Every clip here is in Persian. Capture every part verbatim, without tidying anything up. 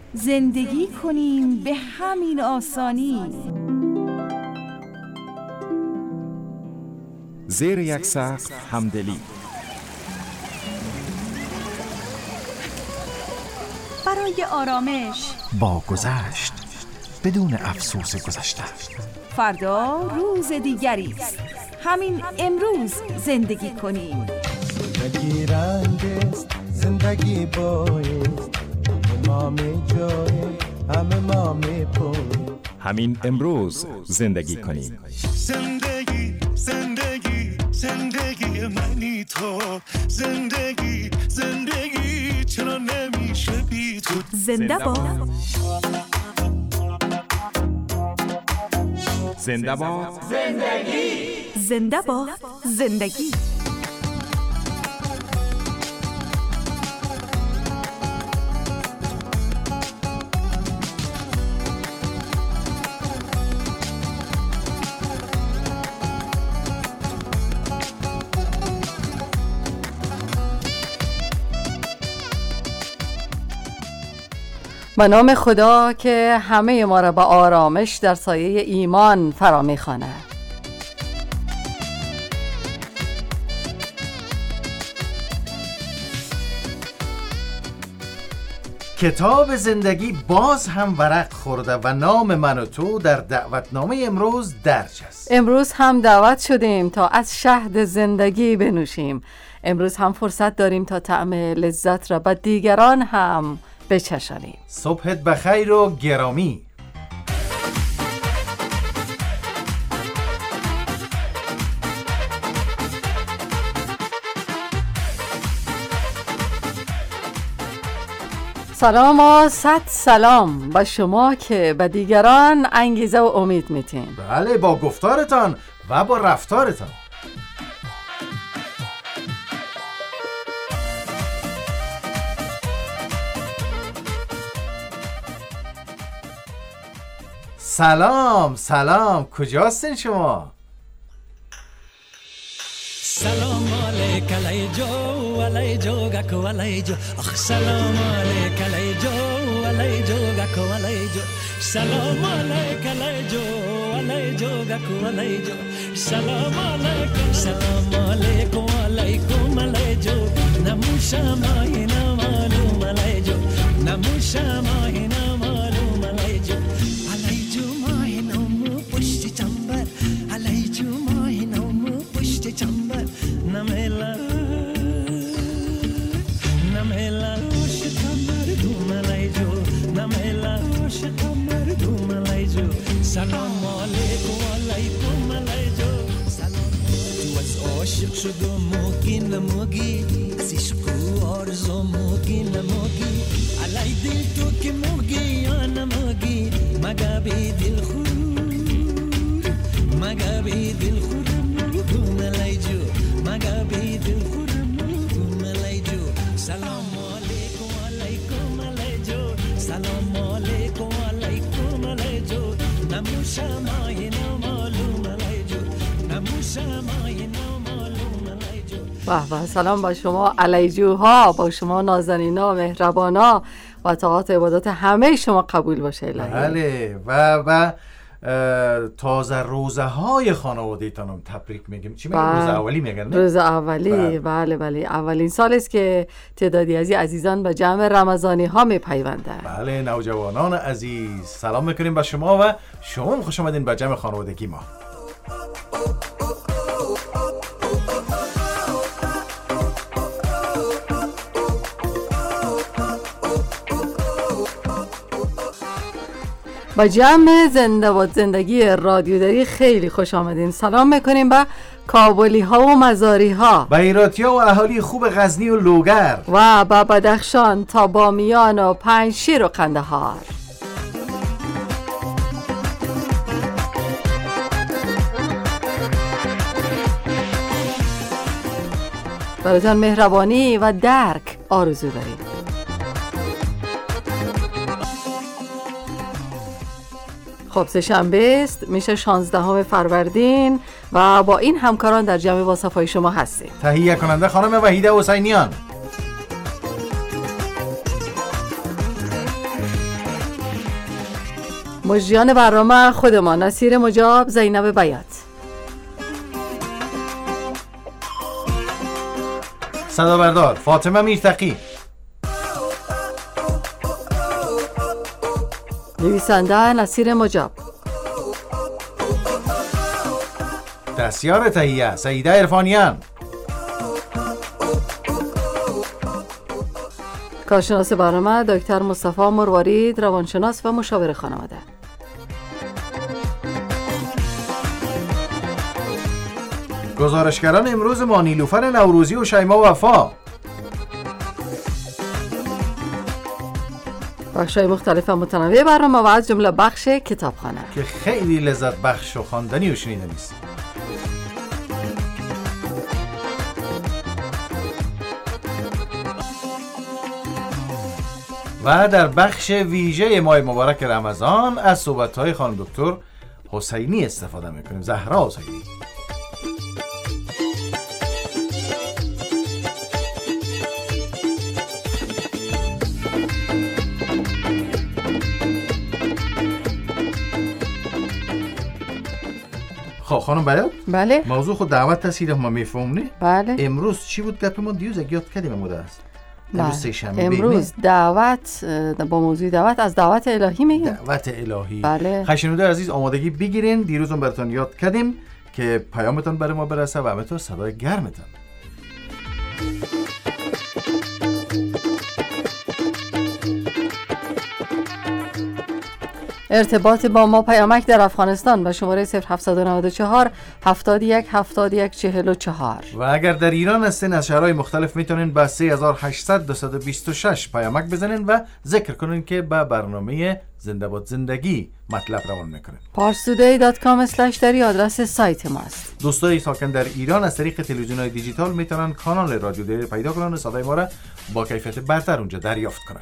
زندگی کنیم به همین آسانی. زیر یک سقف همدلی. برای آرامش با گذشت بدون افسوس گذشته. فردا روز دیگری است. همین امروز زندگی کنیم. زندگی رنگ است، زندگی بایست، ما می جایی همه ما می پوی. همین امروز زندگی کنیم. زندگی زندگی زندگی منی تو، زندگی زندگی چرا نمیشه بی تو. زنده باد زنده باد زندگی. زنده باد زندگی. به نام خدا که همه ما را به آرامش در سایه ایمان فرا می‌خواند. کتاب زندگی باز هم ورق خورده و نام من و تو در دعوتنامه امروز درج است. امروز هم دعوت شدیم تا از شهد زندگی بنوشیم. امروز هم فرصت داریم تا طعم لذت را به دیگران هم بچشانیم. صبحت بخیر و گرامی. سلام و صد سلام به شما که به دیگران انگیزه و امید میتین. بله، با گفتارتان و با رفتارتان. سلام سلام، کجاستین شما؟ سلام علیک علیجو علیجو گکو علیجو اخ سلام علیک علیجو علیجو گکو علیجو سلام علیک علیجو علیجو گکو علیجو سلام علیک سلام علیکم علیکم علیجو نموشم آینا معلوم علیجو نموشم آینا معلوم علیجو علیجو ماهینم پشت چنبر علیجو ماهینم پشت چنبر نمیلا نمیلا شکمر دوم علیجو نمیلا شکمر دوم علیجو سلام علیکم علیکم علیجو سلام. تو از عاشق شدم موگی نموگی از عشق و آرزو موگی نموگی علی دل تو که موگی یا نموگی مگه بی دل خور مگه بی دل خورم دوم علیجو مگه بی دل خورم دوم علیجو سلام علیکم علیکم علیجو سلام علیکم علیکم علیجو نموشم آینا معلوم علیجو نموشم آینا معلوم علیجو. به به، سلام با شما علیجوها، با شما نازنینا، مهربانا و طاعات عبادات همه شما قبول باشه الهی. بله و و تازه روزه های خانواده‌تان هم تبریک میگیم. چی میگیم؟ روز اولی میگن؟ روز اولی. بله بله, بله. اولین سال است که تعدادی از عزیزان به جمع رمضانی ها میپیوندند. بله، نوجوانان عزیز سلام میکنیم به شما و شما خوش آمدین به جمع خانوادگی ما. با جمع زنده و زندگی رادیو داری خیلی خوش آمدین. سلام میکنیم به کابلی ها و مزاری ها، به ایراتی ها و اهالی خوب غزنی و لوگر و به بدخشان تا بامیان و پنجشیر و قندهار. براتون مهربانی و درک آرزو داریم. خب سه‌شنبه است، میشه شانزدهم فروردین و با این همکاران در جمع با صفای شما هستیم. تهیه کننده خانم وحیده حسینیان، مجریان برنامه خودمان نصیر مجاب، زینب بیات. صدا بردار فاطمه میرتقی. نویسنده نصیر مجاب. دستیار تهیه سعیده عرفانیان. کارشناس برنامه دکتر مصطفی مروارید، روانشناس و مشاور خانواده. گزارشگران امروز ما نیلوفر نوروزی و شیما وفا. بخش‌های مختلف و متنوع برنامه و از جمله بخش کتابخانه که خیلی لذت بخش و خواندنی و شنیدنی است. و در بخش ویژه ماه مبارک رمضان از صحبت‌های خانم دکتر حسینی استفاده می‌کنیم. زهرا حسینی. خب خانم بیات، بله موضوع خود دعوت تسهیل ما میفهمونه. بله امروز چی بود گپ ما دیروز اگه یاد کردیم مده است. امروز سه شنبه امروز دعوت با موضوع دعوت از دعوت الهی میگیم. دعوت الهی. بله. خشنوده عزیز آمادگی بگیرین. دیروز اون براتون یاد کردیم که پیامتون برای ما برسه و همینطور صدای گرمتون. ارتباط با ما پیامک در افغانستان به شماره صفر هفت نه چهار هفتاد و یک هفتاد و یک چهل و چهار. و اگر در ایران هستین از شهرهای مختلف میتونین با سه هزار و هشتصد دویست و بیست و شش پیامک بزنین و ذکر کنین که با برنامه زنده باد زندگی مطلب روان میکنین. پارستودی دات کام اسلش دری آدرس سایت ماست. دوستای ساکن در ایران از طریق تلویزیون‌های دیجیتال میتونن کانال رادیو دری پیدا کنن و صدای ما را با کیفیت برتر اونجا دریافت کنن.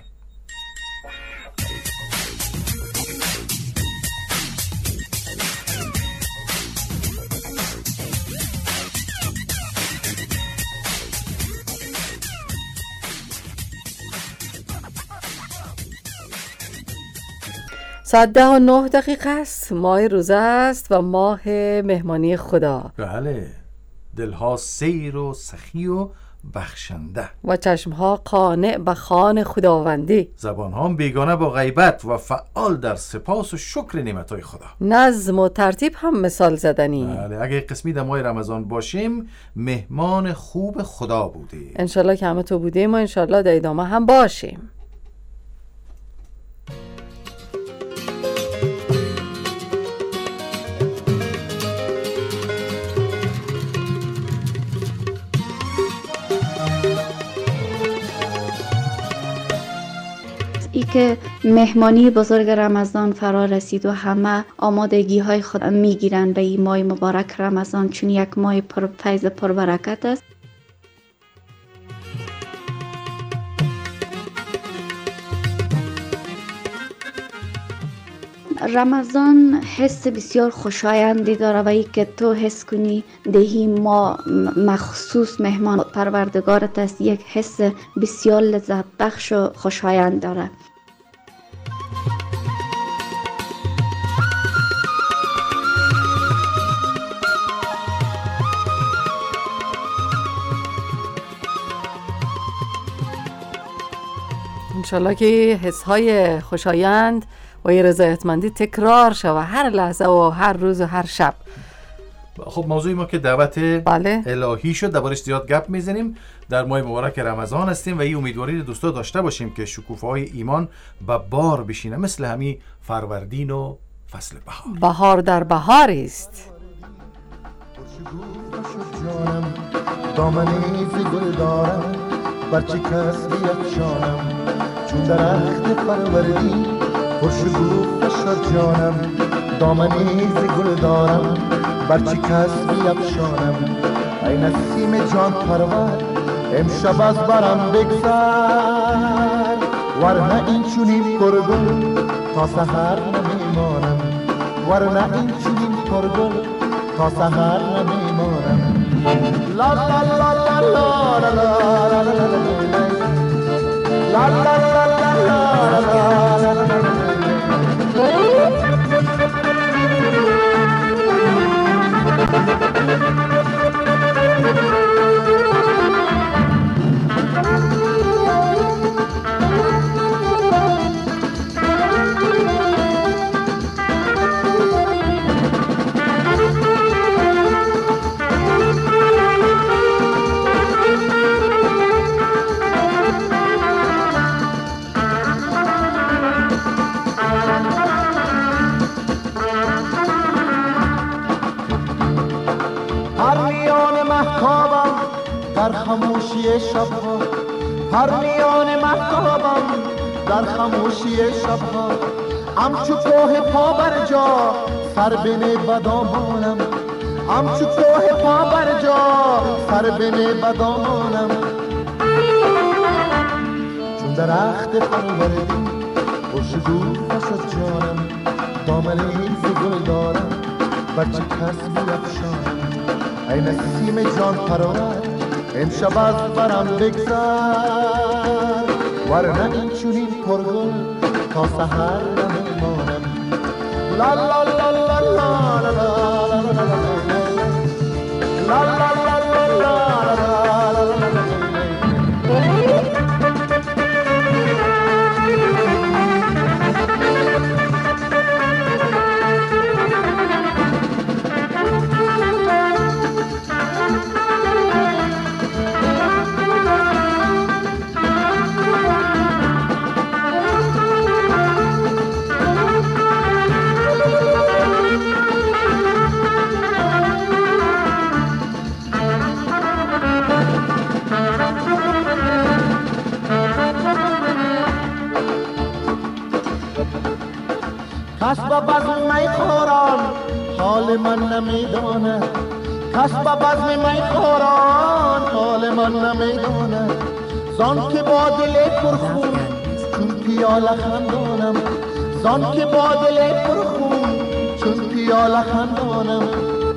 ساعت ده و نه دقیقه است. ماه روزه است و ماه مهمانی خدا. بله. دلها سیر و سخی و بخشنده و چشمها قانع به خوان خداوندی. زبانها بیگانه با غیبت و فعال در سپاس و شکر نعمتهای خدا. نظم و ترتیب هم مثال زدنی. بله. اگه قسمی در ماه رمضان باشیم مهمان خوب خدا بودیم. انشالله که همه تو بودیم و انشالله در ادامه هم باشیم. ای که مهمانی بزرگ رمضان فرا رسید و همه آمادگی های خود میگیرن به این ماه مبارک رمضان، چون یک ماه پر فیض پر برکت است. رمضان حس بسیار خوشایندی داره و ای که تو حس کنی دهی ما مخصوص مهمان پروردگارت است، یک حس بسیار لذت بخش و خوشایند داره. انشالله که حسهای خوشایند و یه رضایتمندی تکرار شود هر لحظه و هر روز و هر شب. خب موضوع ما که دعوت بله. الهی شد، دربارش زیاد گپ میزنیم. در ماه مبارک رمضان هستیم و این امیدواری دوستا داشته باشیم که شکوفه‌های ایمان به بار بشینه، مثل همین فروردین و فصل بهار. بهار در بهار است. دامنی ز گل دارم برچه کس بیفشانم، چون درخت فروردین پرشکوفه شد جانم. دامنی ز گل دارم برچه کس بیفشانم، ای نسیم جان پرور امشب از برم بگذر، ورنه این چونین پرگل تا سحر نمیمانم، ورنه این چونین پرگل تا سحر نمیمانم. لا لا لا لا لا لا لا لا لا لا لا لا لا لا لا لا لا خموشی شبها پرنیان مهتابم در خموشی شبها همچو کوه پا بر جا سر بنه بدامانم همچو کوه پا بر جا سر بنه بدامانم چون درخت فروردین خوشگو فشد جانم دامنه ز گل دارم بر چه کس بیفشانم ای نسیم جان پرور امشب از برم بگذر ورنه این چونین پرگل تا سحر نمیمانم لا لا لا لا لا لا لا لا لا کس با بزم می خوران حال من نمیدانه کس با بزم می خوران حال من نمیدانه زان که با دل پرخون چون پیاله خندانم زان که با دل پرخون چون پیاله خندانم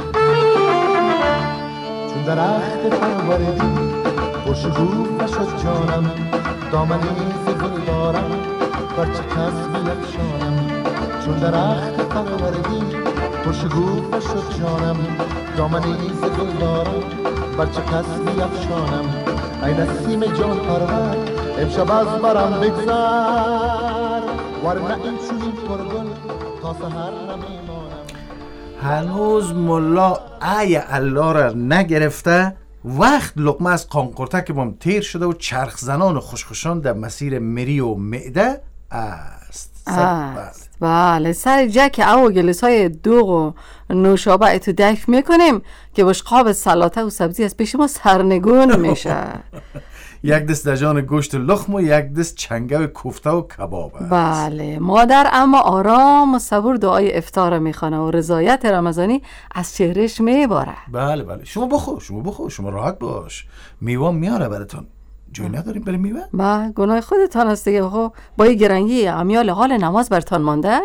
چون درخت فروردین خوشگو فشد جانم دامنی ز گل دارم بر چه کس بیفشانم چون درخت فروردین خوشگو فشد جانم دامنی ز گل دارم بر چه کس بیفشانم ای نسیم جان پرور امشب از برم بگذر ورنه این چونین پرگل تا سحر نمیمانم. هنوز ملا ای الله را نگرفته وقت لقمه از قانقرتک بام تیر شده و چرخ زنان و خوشخوشان در مسیر مری و معده است. است بله سر جک او گلس های دوغ و نوشابه تو دک میکنیم که باش قاب سلاته و سبزی از پیش ما سرنگون میشه. یک دست دجان گوشت لخم و یک دست چنگه و کوفته و کباب است. بله مادر اما آرام و صبور دعای افطار میخوانه و رضایت رمضانی از چهرش میباره. بله بله شما بخور شما بخور شما راحت باش میوه میاره براتون. جای نداریم بریم میوه؟ با گناه خودتان است دیگه. خب با یه گرنگی امیال حال نماز برتان مانده؟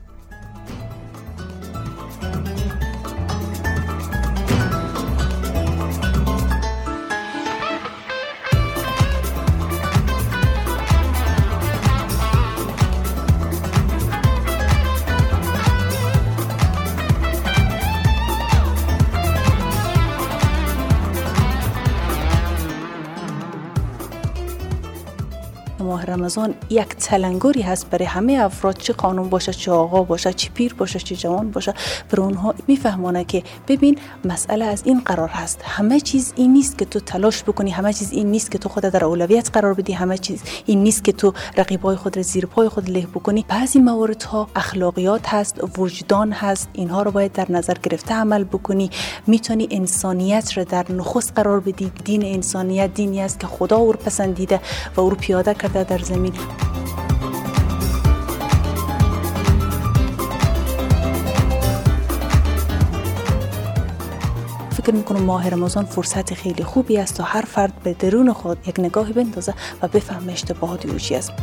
ماه رمضان یک تلنگری هست برای همه افراد، چه خانم باشه چه آقا باشه چه پیر باشه چه جوان باشه، برای اونها میفهمونه که ببین مسئله از این قرار هست، همه چیز این نیست که تو تلاش بکنی، همه چیز این نیست که تو خودت در اولویت قرار بدی، همه چیز این نیست که تو رقیبای خود را زیر پای خود له بکنی. بعضی مواردها اخلاقیات هست، وجدان هست، اینها رو باید در نظر گرفته عمل بکنی. میتونی انسانیت را در نخست قرار بدی. دین انسانیت دینی است که خدا او رو پسندیده و او رو پیاده کرده در زمین. فکر میکنم ماه رمضان فرصت خیلی خوبی است تا هر فرد به درون خود یک نگاهی بندازه و بفهمه اشتباهات او چی است.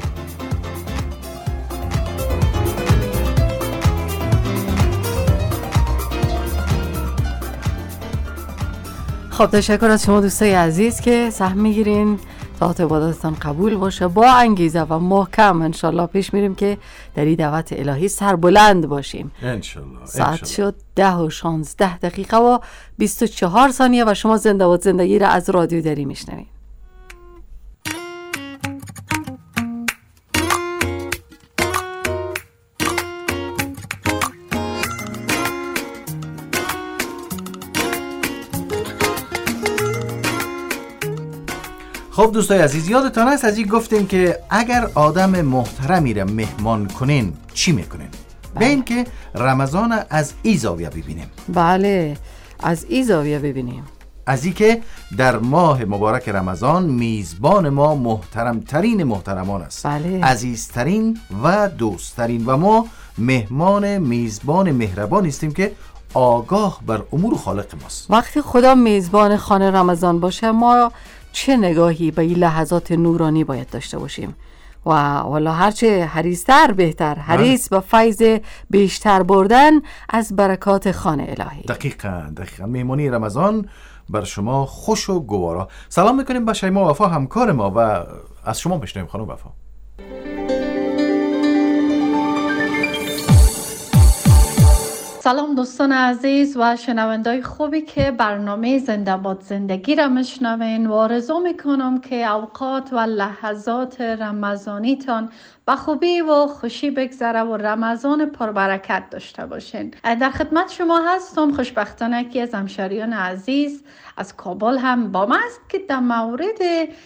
خب تشکر از شما دوستای عزیز که سهم میگیرین. طاعت عبادتتان قبول باشه، با انگیزه و محکم انشالله پیش میریم که در این دعوت الهی سربلند باشیم. انشالله. ساعت شد ده و شانزده دقیقه و بیست و چهار ثانیه و شما زنده و زندگی را از رادیو دری میشنوید. خب دوستای عزیز یادتان است از این گفتیم که اگر آدم محترمی را مهمان کنین چی میکنین؟ به این که رمضان از ای زاویه ببینیم. بله از ای زاویه ببینیم. از این که در ماه مبارک رمضان میزبان ما محترمترین محترمان است، بله. عزیزترین و دوستترین، و ما مهمان میزبان مهربان هستیم که آگاه بر امور خالق ماست. وقتی خدا میزبان خانه رمضان باشه ما چه نگاهی به این لحظات نورانی باید داشته باشیم و والا هرچه حریص‌تر بهتر، حریص به فیض بیشتر بردن از برکات خانه الهی. دقیقاً دقیقاً مهمانی رمضان بر شما خوش و گوارا. سلام میکنیم به شیما وفا همکار ما و از شما بشنویم خانم وفا. سلام دوستان عزیز و شنوندای خوبی که برنامه زنده باد زندگی را میشنوین و آرزو میکنم که اوقات و لحظات رمضانیتان با خوبی و خوشی بگذره و رمضان پربرکت داشته باشین. در خدمت شما هستم خوشبختانه که از همشهریان عزیز از کابل هم با ما است که در مورد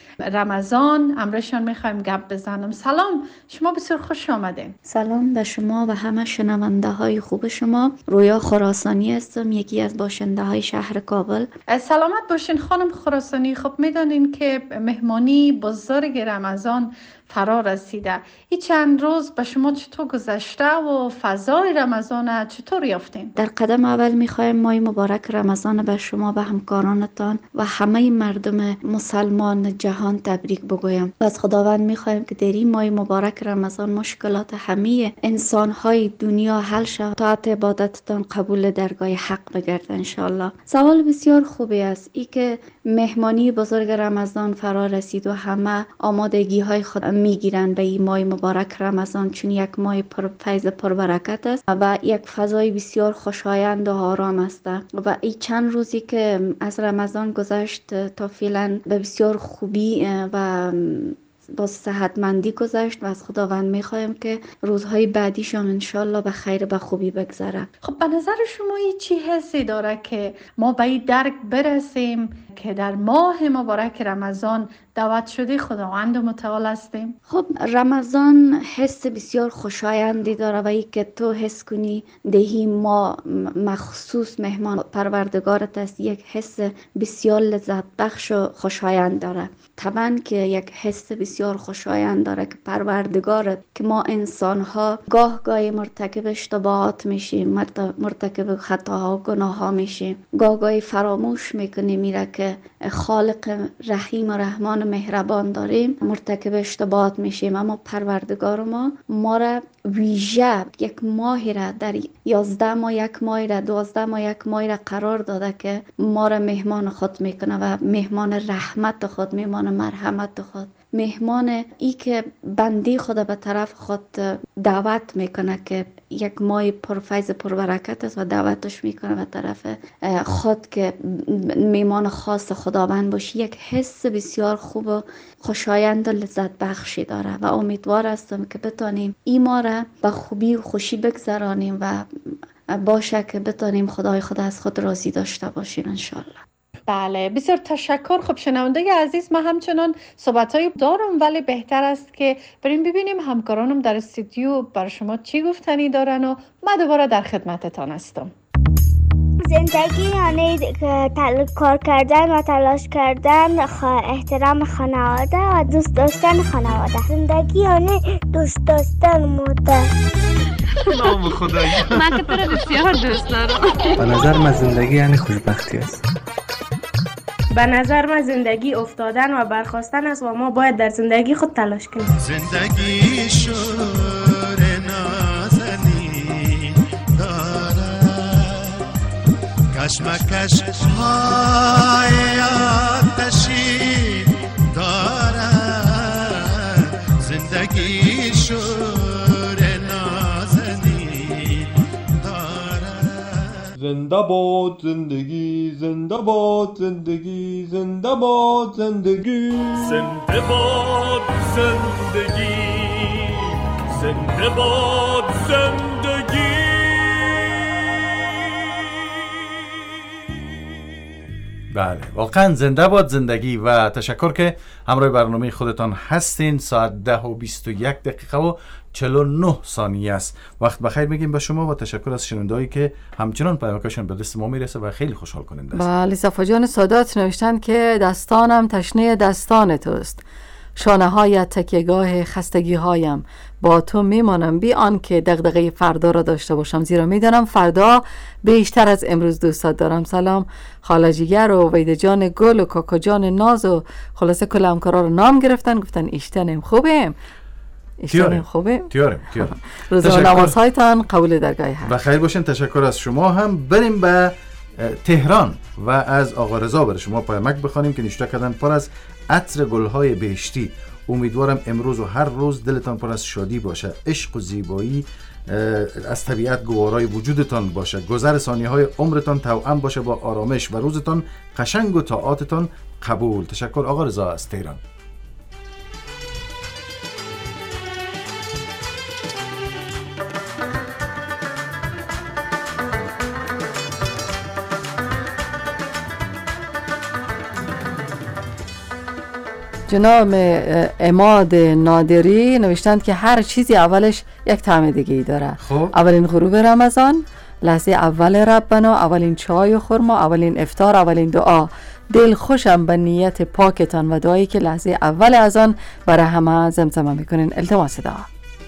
رمضان امرشان میخوایم گپ بزنم. سلام، شما بسیار خوش آمدین. سلام به شما و همه شنونده های خوب شما. رویا خراسانی هستم، یکی از باشنده های شهر کابل. سلامت باشین خانم خراسانی. خب میدانین که مهمانی بزرگ رمضان فرا رسیده. این چند روز به شما چطور گذشته و فضای رمضان چطور یافتین؟ در قدم اول میخوایم ماه مبارک رمضان به شما و همکارانتان و همه مردم مسلمان جهان تبریک بگویم. از خداوند میخوایم که در این ماه مبارک رمضان مشکلات همه انسانهای دنیا حل شود، طاعت عبادتتان قبول درگاه حق بگرد انشالله. سوال بسیار خوبی است ای که مهمانی بزرگ رمضان فرا رسید و همه آمادگی های خود میگیرن به این ماه مبارک رمضان، چون یک ماه پر فیض پربرکت است و یک فضای بسیار خوشایند و آرام است و این چند روزی که از رمضان گذشت تا فعلا به بسیار خوبی و با صحتمندی گذشت و از خداوند میخوایم که روزهای بعدیش هم انشالله به خیر به خوبی بگذره. خب به نظر شما این چی حسی داره که ما به این درک برسیم که در ماه مبارک رمضان دعوت شده خداوند متعال هستیم؟ خب رمضان حس بسیار خوشایندی داره و ای که تو حس کنی دهی ما مخصوص مهمان پروردگارت است، یک حس بسیار لذت بخش و خوشایند داره. طبعا که یک حس بسیار خوشایند داره که پروردگارت که ما انسان ها گاه گاهی مرتکب اشتباهات میشیم، مرتکب خطاها و گناه ها میشیم، گاه گاهی فراموش میکنیم میره که خالق رحیم و رحمان مهربان داریم، مرتکب اشتباهات میشیم. اما پروردگار ما ما را ویژه یک ماهی را در یازده ماه یک ماهی را دوازده ماه یک ماهی را قرار داده که ما را مهمان خود میکنه و مهمان رحمت خود، مهمان مرحمت خود، مهمان ای که بندی خود به طرف خود دعوت میکنه که یک ماه پرفیض پربرکت است و دعوتش میکنه به طرف خود که مهمان خاص خداوند باشی. یک حس بسیار خوب و خوشایند و لذت بخشی داره و امیدوار هستم که بتانیم این ما را به خوبی و خوشی بگذرانیم و باشه که بتانیم خدای خدا از خود راضی داشته باشیم انشالله. بله بسیار تشکر. خب شنونده عزیز، من همچنان صحبتایی دارم ولی بهتر است که بریم ببینیم همکارانم در استودیو برای شما چی گفتنی دارن و من دوباره در خدمتتان هستم. زندگی یعنی تل... کار کردن و تلاش کردن، خ... احترام خانواده و دوست داشتن خانواده. زندگی یعنی دوست داشتن مادر. نام خدایی. من که تو رو بسیار دوست دارم. به نظر من زندگی یعنی خوشبختی است. به نظر من زندگی افتادن و برخاستن است و ما باید در زندگی خود تلاش کنیم. زندگی شور نازنی دارد، کشمکش های آتشی دارد. زندگی شور نازنی دارد. زنده باد زندگی، زنده باد زندگی، زنده باد زندگی، زنده باد زندگی، زنده باد زندگی. بله واقعا زنده باد زندگی و تشکر که همراه برنامه خودتان هستین. ساعت ده و بیست و یک دقیقه و چهل و نه ثانیه است. وقت بخیر میگیم به شما و تشکر از شنوندهایی که همچنان پیامکشون به دست ما میرسه و خیلی خوشحال کننده است. بله صفا جان سادات نوشتن که دستانم تشنه دستان توست، شانه هایت تکیهگاه خستگی هایم، با تو میمانم بی آن که دغدغه فردا را داشته باشم، زیرا میدانم فردا بیشتر از امروز دوستت دارم. سلام خاله جیگر و ویده جان گل و کاکا جان ناز و خلاصه کل همکارا رو نام گرفتن، گفتن ایشتنم خوبیم ایشتنم خوبیم تیارم تیارم روزا و نمازهایتان قبول درگاه هم بخیر باشین. تشکر از شما هم. بریم به تهران و از آقا رضا برای شما پیامک بخوانیم که نشته کردن پر از عطر گلهای بهشتی. امیدوارم امروز و هر روز دلتان پر از شادی باشه، عشق و زیبایی از طبیعت گوارای وجودتان باشه، گذر ثانیه‌های عمرتان توأم باشه با آرامش و روزتان قشنگ و طاعاتتان قبول. تشکر آقا رضا از تهران. جناب عماد نادری نوشتند که هر چیزی اولش یک طعم دیگه ای داره. خب. اولین غروب رمضان، لحظه اول ربنا، اولین چای و خرما، اولین افطار، اولین دعا. دل خوشم به نیت پاکتان و دعایی که لحظه اول از آن برای همه زمزمه میکنین. التماس دعا.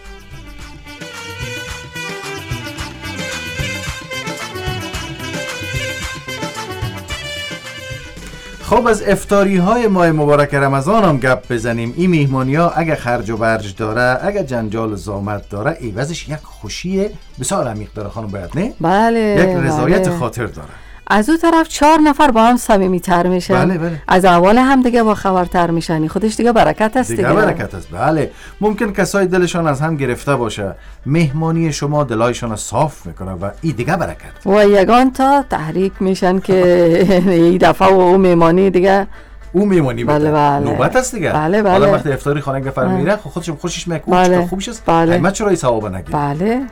خب از افطاری های ماه مبارک رمضان هم گپ بزنیم. این میهمانی ها اگه خرج و برج داره، اگه جنجال و زامت داره، ایوازش یک خوشی بسیار عمیق داره خانم باید نه؟ بله یک رضایت بله. خاطر داره. از اون طرف چهار نفر با هم صمیمی تر میشن. بله بله. از اول هم دیگه با خبرتر میشن. خودش دیگه برکت است دیگه. دیگه برکت است. بله. ممکن کسای دلشان از هم گرفته باشه، مهمانی شما دلایشان صاف میکنه و این دیگه برکت. و یگان تا تحریک میشن که این دفعه و اون مهمانی دیگه او میمونی بله بله. نوبت است دیگه. بله بله. حالا وقتی افطاری خانه نفر میره خودش خوشش میاد بله. که خوبش است. بله. قیمت چرا این ثواب نگیره؟ بله.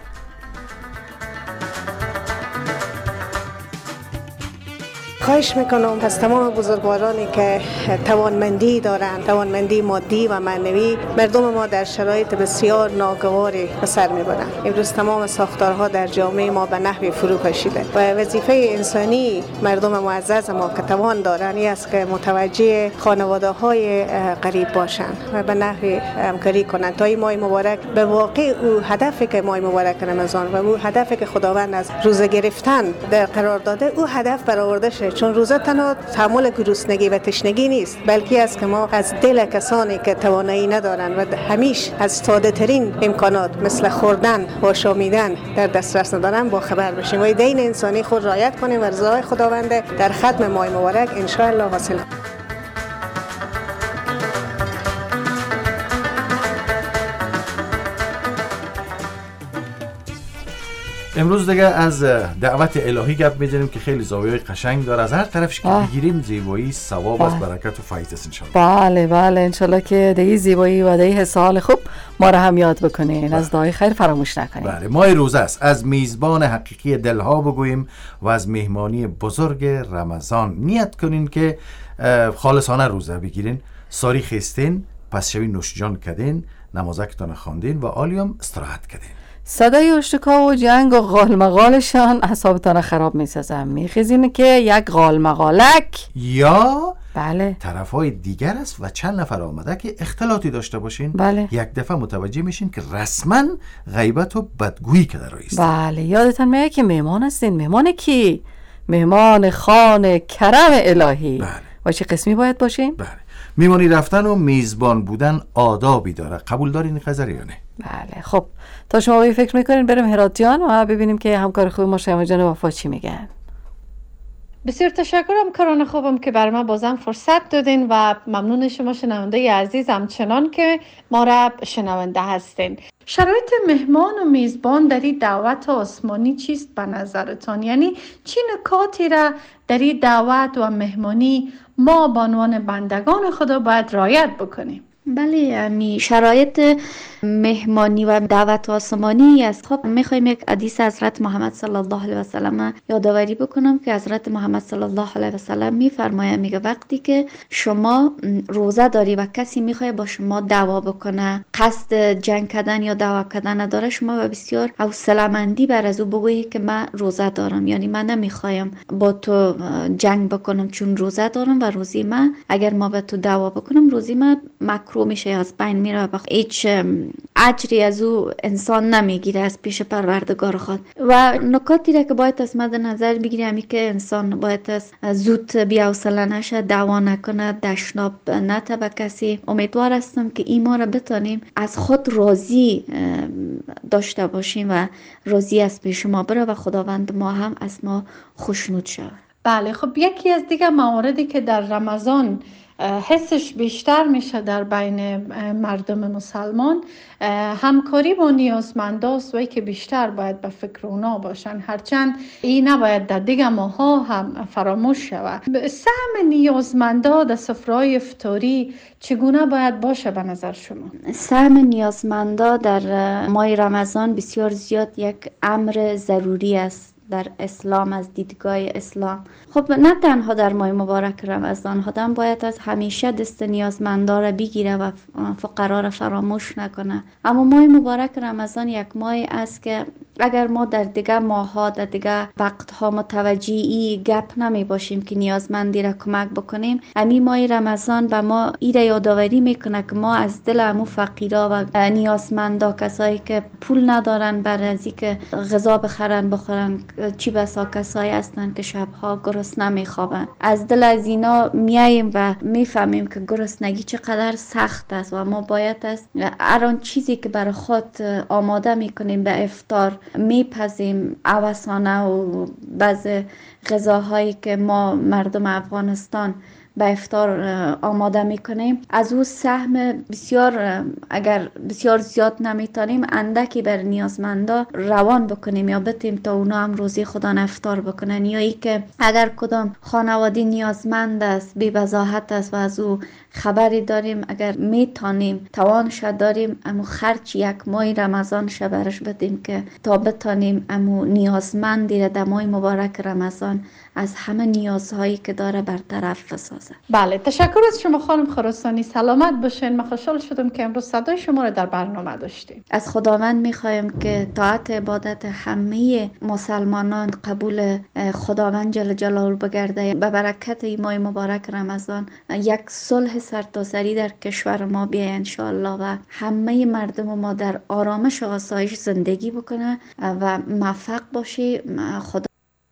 خواهش میکنم از تمام بزرگوارانی که توانمندی دارند، توانمندی مادی و معنوی، مردم ما در شرایط بسیار ناگواری به سر میبرند. امروز تمام ساختارها در جامعه ما به نحوی فرو کشیده و وظیفه انسانی مردم معزز ما که توان دارند این است که متوجه خانواده های غریب باشند و به نحوی همکاری کنند تا این ماه مبارک به واقع او هدفی که ماه مبارک رمضان و او هدفی که خداوند از روزه گرفتن در قرار داده او هدف برآورده شد. چون روزه تنها تحمل گرسنگی و تشنگی نیست، بلکه است که ما از دل کسانی که توانایی ندارند و همیشه از ساده ترین امکانات مثل خوردن و آشامیدن در دسترس ندارند با خبر بشیم و دین انسانی خود رعایت کنیم و رضای خداوند در ختم ماه مبارک ان شاء الله حاصل. امروز دیگه از دعوت الهی گپ می‌زنیم که خیلی زاویه قشنگ داره. از هر طرفش که بگیریم زیبایی، ثواب است، برکت و فایده است ان شاء الله. بله بله ان شاء الله که دیگه زیبایی و دیگه حسال خوب ما را هم یاد بکنین. از دعای خیر فراموش نکنین. بله ماه روزه است. از میزبان حقیقی دلها بگوییم و از مهمانی بزرگ رمضان. نیت کنین که خالصانه روزه بگیرین، ساری خستین، پس شوی نوشجان کردین، نمازکتان خواندین و آلیوم استراحت کردین. صدای اشتکا و جنگ و غالمغالشان اعصابتان خراب می‌سازم. میخیزین که یک غالمغالک یا بله طرفای دیگر است و چند نفر آمده که اختلاطی داشته باشین. بله. یک دفعه متوجه میشین که رسما غیبت و بدگویی کرده رئیس. بله یادتان میاد که مهمان هستین. مهمان کی؟ مهمان خان کرم الهی. بله. و چه قسمی باید باشیم؟ بله. میمانی رفتن و میزبان بودن آدابی داره. قبول دارین این قضیه یا نه؟ بله. خب تا شما به فکر میکنین بریم هرات جان و ببینیم که همکار خوب ما شیما جان وفا چی میگن. بسیار تشکرم کاران خوبم که بر ما بازم فرصت دادین و ممنون شما شنونده عزیزم چنان که ما را شنونده هستین. شرایط مهمان و میزبان در این دعوت آسمانی چیست به نظرتان؟ یعنی چی نکاتی را در این دعوت و مهمانی ما به عنوان بندگان خدا باید رعایت بکنیم؟ بله، می شرایط مهمانی و دعوت آسمانی است. خب میخوایم یک حدیث حضرت محمد صلی الله علیه و سلم یادآوری بکنم که حضرت محمد صلی الله علیه و سلم میفرماید، میگه وقتی که شما روزه داری و کسی میخواد با شما دعوا بکنه، قصد جنگ کردن یا دعوا کردن نداره، شما بسیار حوصله‌مندی بر از او بگویی که من روزه دارم، یعنی من نمیخوایم با تو جنگ بکنم چون روزه دارم و روزی من اگر ما به تو دعوا بکنم روزی من مکروه میشه، از بین میره و هیچ اجری از او انسان نمیگیره از پیش پروردگار خود. و نکاتی را که باید از مد نظر بگیریم همی که انسان باید از زود بی‌حوصله نشه، دعوا نکنه، دشناب نته به کسی. امیدوار هستم که این ما را بتانیم از خود راضی داشته باشیم و راضی از پیش ما بره و خداوند ما هم از ما خوشنود شود. بله، خب یکی از دیگه مواردی که در رمضان حسش بیشتر میشه در بین مردم مسلمان همکاری با نیازمنداست و ای که بیشتر باید به فکر اونا باشن، هرچند این نباید در دیگه ماها هم فراموش شود. سهم نیازمندا در سفره‌های افطاری چگونه باید باشه به نظر شما؟ سهم نیازمندا در ماه رمضان بسیار زیاد یک امر ضروری است در اسلام، از دیدگاه اسلام. خب نه تنها در ماه مبارک رمضان، آدم باید از همیشه دست نیازمندا را بگیره و فقرا را فراموش نکنه. اما ماه مبارک رمضان یک ماهی است که اگر ما در دیگه ماها در دیگه وقتها متوجه ای گپ نمی باشیم که نیازمندی را کمک بکنیم، همین ماه رمضان به ما ای را یادآوری میکنه که ما از دل همو فقیرا و نیازمندا، کسایی که پول ندارن بر از اینکه غذا بخرن بخورن، چی بسا کسایی هستن که شبها گرسنه میخوابن، از دل از اینا میاییم و میفهمیم که گرسنگی چقدر سخت است و ما باید از هر آن چیزی که برای خود آماده میکنیم به افطار میپزیم، اوسانه و بعض غذاهایی که ما مردم افغانستان به افطار آماده میکنیم، از او سهم بسیار اگر بسیار زیاد نمیتونیم اندکی بر نیازمندا روان بکنیم یا بتیم تا اونا هم روزی خدا افطار بکنن، یا ای که اگر کدام خانوادی نیازمند است، بی وضاحت است و از او خبری داریم، اگر میتونیم توانش داریم امو خرچ یک ماه رمضان شبرش بدیم که تا بتونیم امو نیازمندی را در ماه مبارک رمضان از همه نیازهایی که داره برطرف بسازه. بله، تشکر از شما خانم خراسانی، سلامت باشین. من خوشحال شدم که امروز صدای شما را در برنامه داشتیم. از خداوند میخوایم که طاعت عبادت همه مسلمانان قبول خداوند جل جلاله بگرده. به برکت این ماه مبارک رمضان یک صلح سرتاسری در کشور ما بیاید انشاءالله و همه مردم ما در آرامش و آسایش زندگی بکنه و موفق باشی. خدا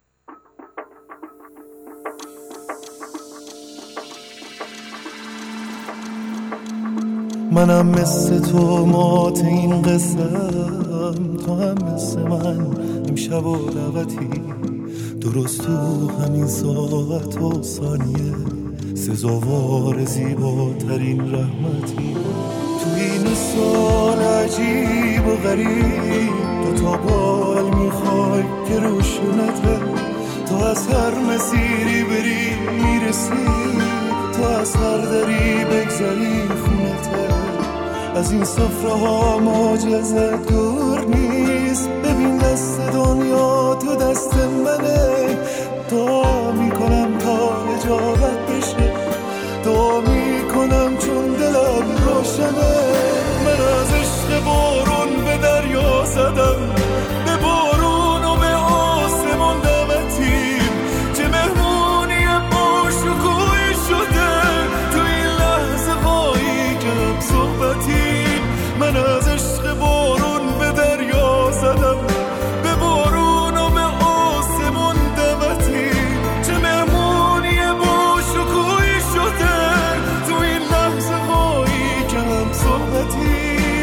منم مثل تو مات این قسم، تو هم مثل من امشب و دعوتی، درست تو همین ساعت و ثانیه سزاوار زیباترین رحمتی. تو این سال عجیب و غریب تو تا بال میخوای که روشونته، تو از هر مسیری بری میرسی، تو از هر دری بگذری خونته. از این سفره ها معجزه دور نیست، ببین دست دنیا تو دست منه. دعا میکنم تا اجابت بشه، دعا میکنم چون دلم روشنه. من از عشق بارون به دریا زدم، به بارون و به آسمون دمتیم، چه مهمونی با شکوهی شده تو این لحظه هایی که هم صحبتیم. من از عشق بارون به دریا زدم، به بارون و به آسمون دمتیم، چه مهمونی با شکوهی شده تو این لحظه هایی که هم صحبتیم.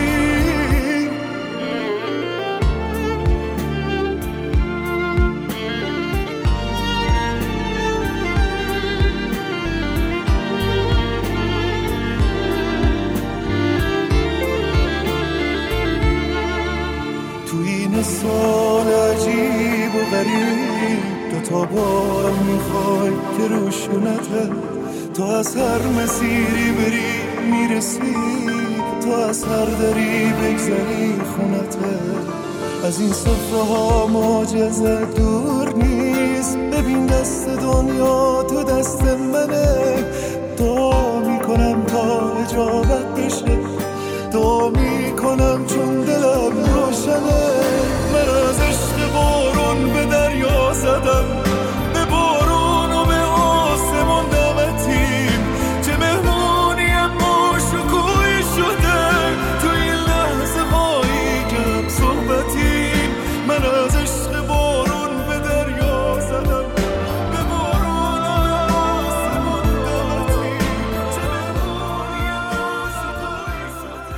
سال عجیب و غریب دو تا بار میخوای که روشونته، تو از هر مسیری بری میرسی تو از هر دری بگذری خونته. از این سفره ها معجزه دور نیست، ببین دست دنیا تو دست منه. دعا میکنم تا اجابت بشه، دعا میکنم چون دلم روشنه. من از عشق بارون به دریا زدم، به بارون و به آسمون دمتیم. چه مهمونی اما شکوهی شده تو این لحظه هایی که هم صحبتیم. من از عشق بارون به دریا زدم، به بارون و به آسمون دمتیم. چه مهمونی اما شکوهی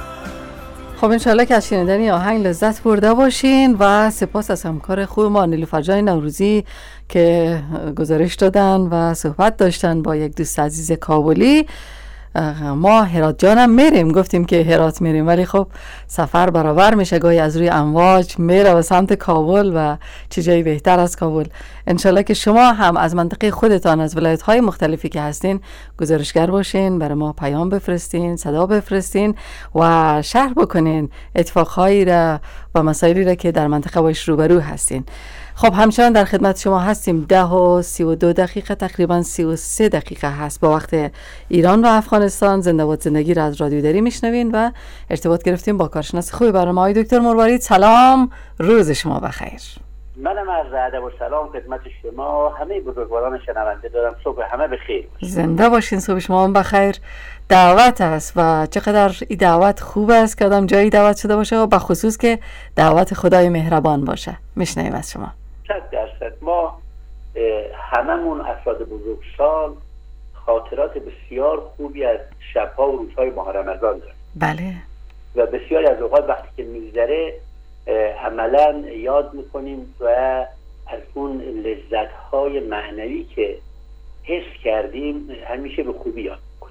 شده. خب انشالله که از شنیدن این آهنگ لذت برده باشین و سپاس از همکار خوب ما نیلوفر جان نوروزی که گزارش دادن و صحبت داشتن با یک دوست عزیز کابلی. ما هرات جانم میریم، گفتیم که هرات میریم ولی خب سفر برابر میشه، گاهی از روی امواج میره و سمت کابل و چه جایی بهتر از کابل. انشالله که شما هم از منطقه خودتان از ولایت های مختلفی که هستین گزارشگر باشین، برای ما پیام بفرستین، صدا بفرستین و شرح بکنین اتفاقهایی را و مسائلی را که در منطقه باش روبرو هستین. خب همچنان در خدمت شما هستیم. ده و سی و دو دقیقه، تقریبا سی و سه دقیقه هست با وقت ایران و افغانستان. زنده باد زندگی را از رادیو دری میشنوین و ارتباط گرفتیم با کارشناس خوبی برنامه های دکتر مروارید. سلام، روز شما بخیر. منم عرض ادب و سلام خدمت شما همه بزرگواران شنونده دارم. صبح همه بخیر. زنده باشین، صبح شما بخیر. دعوت است و چقدر این دعوت خوب است که آدم جایی دعوت شده باشه و بخصوص که دعوت خدای مهربان باشه. میشنویم از شما. صد درصد ما هممون افراد بزرگسال خاطرات بسیار خوبی از شب‌ها و روزهای ماه رمضان داریم. بله. و بسیاری از اوقات وقتی که میگذره عملا یاد میکنیم و از اون لذت‌های معنوی که حس کردیم همیشه به خوبی یاد میکنیم.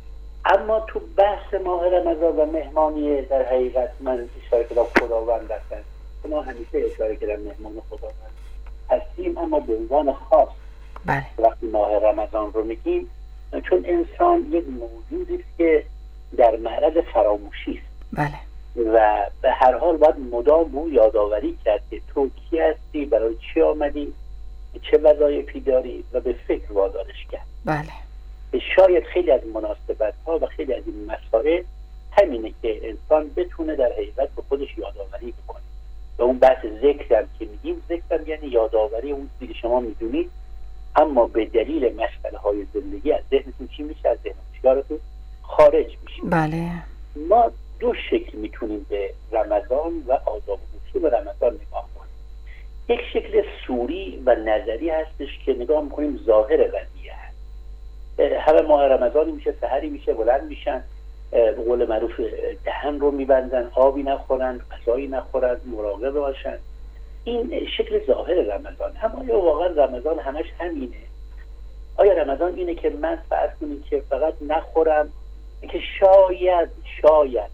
اما تو بحث ماه رمضان و مهمانی در حقیقت من اشاره کردم خداوند هستن، ما همیشه اشاره کردم مهمان خداوند هستیم، اما به عنوان خاص بله. وقتی ماه رمضان رو میگیم چون انسان یک موجودی است که در معرض فراموشی است. بله. و به هر حال باید مدام به او یادآوری کرد که تو کی هستی، برای چی آمدی، چه وظایفی داری و به فکر وادارش کرد. بله. شاید خیلی از مناسبت‌ها و خیلی از این مسائل همینه که انسان بتونه در حقیقت به خودش یادآوری بکنه. و اون بحث ذکرم که میگیم، ذکرم یعنی یادآوری اون چیزی که شما میدونید اما به دلیل مشغله های زندگی از ذهنتون چی میشه، از ذهن هوشیارتون خارج میشه. بله. ما دو شکل میتونیم به رمضان و آداب و اصول رمضان نگاه کنیم. یک شکل سوری و نظری هستش که نگاه میکنیم ظاهر قضیه هست. همه ماه رمضانی میشه، سحری میشه، بلند میشن، به قول معروف دهن رو میبندن، آبی نخورن، غذایی نخورن، مراقب باشن. این شکل ظاهر رمضان. اما یا واقعا رمضان همش همینه؟ آیا رمضان اینه که من فرض کنیم که فقط نخورم، که شاید شاید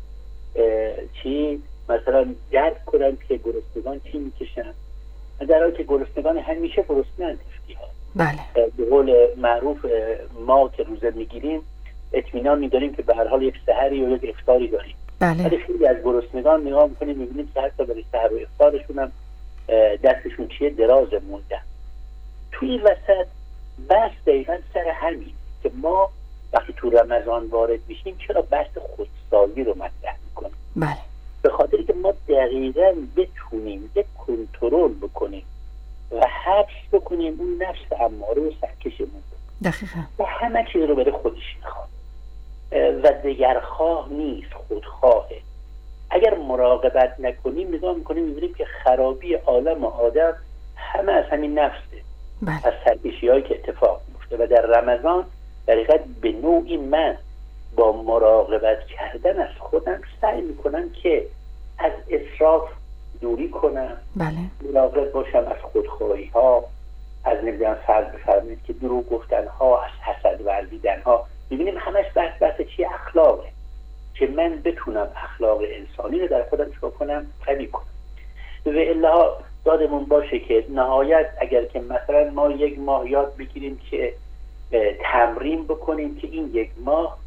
چی مثلا درک کنم که گرسنگان چی میکشن، در حالی که گرسنگان همیشه گرسنه‌اند. بله. به قول معروف ما که روزه میگیریم اطمینان می‌داریم که به هر حال یک سحری یا یک افطاری داریم. بله. ولی خیلی از گرسنگان نگاه می‌کنیم می‌بینیم که حتی برای سحر و افطارشون هم دستشون چیه، دراز موندن. توی این وسط بحث دقیقاً سر همین که ما وقتی تو رمضان وارد میشیم چرا بحث خودسازی رو مطرح می‌کنیم. بله. به خاطری که ما دقیقاً بتونیم یک کنترل بکنیم و حبس بکنیم اون نفس اماره و سرکشمون. دقیقاً. و همه چیز رو برای خودش میخواد و دگرخواه نیست، خودخواهه. اگر مراقبت نکنیم نگاه میکنیم میبینیم که خرابی عالم و آدم همه از همین نفسه. بله. از سرکشی هایی که اتفاق میفته. و در رمضان در حقیقت به نوعی من با مراقبت کردن از خودم سعی میکنم که از اسراف دوری کنم. بله. مراقب باشم از خودخواهی ها، از نمیدونم فرض بفرمایید که دروغ گفتن ها، از حسد ورزیدن ها. میبینیم همش بحث بحث چی؟ اخلاقه، که من بتونم اخلاق انسانی رو در خودم چکار کنم، قوی کنم. و الا دادمون باشه که نهایت اگر که مثلا ما یک ماه یاد بگیریم که تمرین بکنیم که این یک ماه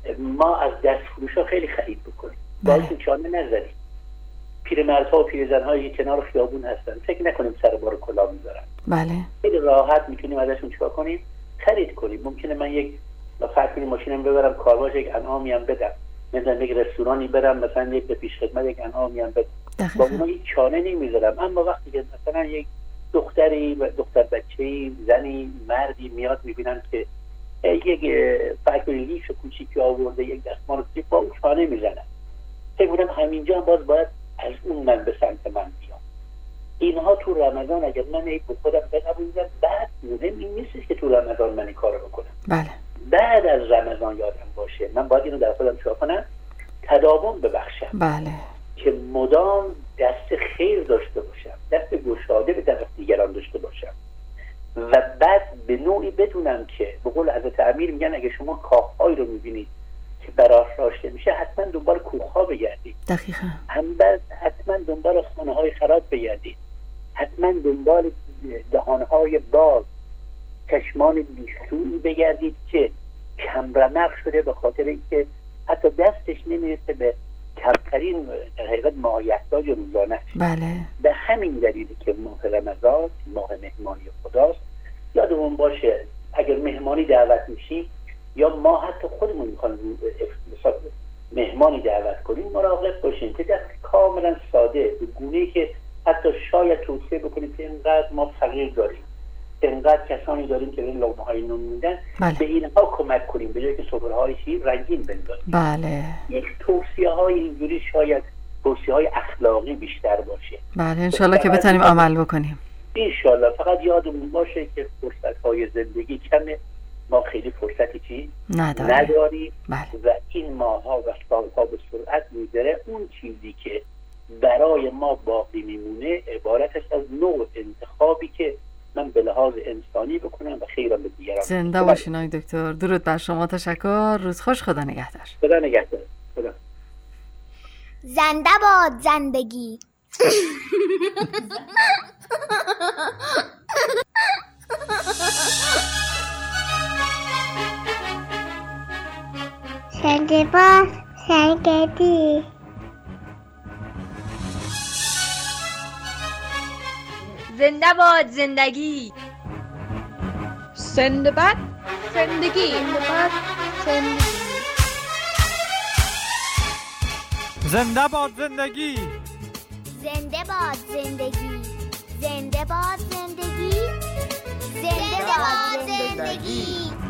ما از دست فروش ها خیلی خرید بکنیم، باید چانه نزنیم. پیرمردها و پیرزن‌هایی که کنار خیابون هستن فکر نکنیم سر بار کلاه میذارن. بله. خیلی راحت میتونیم ازشون چیکار کنیم؟ خرید کنیم. ممکنه من یک با فرض کنیم ماشینم ببرم کارواش یک انعامی هم بدم. مثلا یک رستورانی برم مثلا یک به پیش خدمت یک انعامی هم بدم. با اونها هیچ چانه نمیذارم. اما وقتی که مثلا یک دختری دختر بچه‌ای زنی مردی میاد میبینن که یک فرق لیش کوچیکی آورده یک دستمال کوچیک با اون چانه میزنن. فکر کنم همینجا باز باید از اون من به سمت من بیام. اینها تو رمضان اگر من یک به خودم بقبولم بعد مهم این نیست که تو رمضان من این کارو بکنم. بله. بعد از رمضان یادم باشه من باید اینو در خودم چیکار کنم؟ تداوم ببخشم. بله. که مدام دست خیر داشته باشم، دست گشاده به طرف دیگران داشته باشم و بعد به نوعی بدونم که به قول حضرت امیر میگن اگه شما کاخهایی رو میبینید که برافراشته میشه حتما دنبال کوخها بگردید. دقیقاً. هم بعد حتما دنبال خانه های خراب بگردید. حتما دنبال دهانهای باز، چشمان بیسویی بگردید که کمرمق شده به خاطر اینکه حتی دستش نمیرسه به کمترین در حقیقت مایحتاج روزانه. بله. به همین دلیلی که ماه رمضان ماه مهمانی خداست. یادمون باشه اگر مهمانی دعوت میشیم یا ما حتی خودمون میخوایم مهمانی دعوت کنیم مراقب باشیم که دست کاملا ساده به گونه‌ای که حتی شاید توصیه بکنیم که اینقدر ما فقیر داریم، اینقدر کسانی داریم که این لقمه‌های نون میدن، به اینها کمک کنیم به جای که سفره‌های شیر رنگین بندازیم. بله. یک توصیه‌های اینجوری شاید توصیه‌های اخلاقی بیشتر باشه. بله انشالله که بتونیم عمل بکنیم. انشالله. فقط یادمون باشه که فرصت‌های زندگی کمه، ما خیلی فرصتی چی نداریم, نداریم. بله. و این ماها و سالها به سرعت می‌گذره. اون چیزی که برای ما باقی میمونه عبارتش از نوع انتخابی که من به لحاظ انسانی بکنم و خیرم به دیگران. زنده باشین آقای دکتر. درود بر شما. تشکر. روز خوش. خدا نگهدار. خدا نگهدار. خدا. زنده باد زندگی. زنده باد زندگی. زنده باد زندگی. زنده باد زندگی. زنده باد زندگی. زنده باد زندگی. زنده باد زندگی. زنده باد زندگی.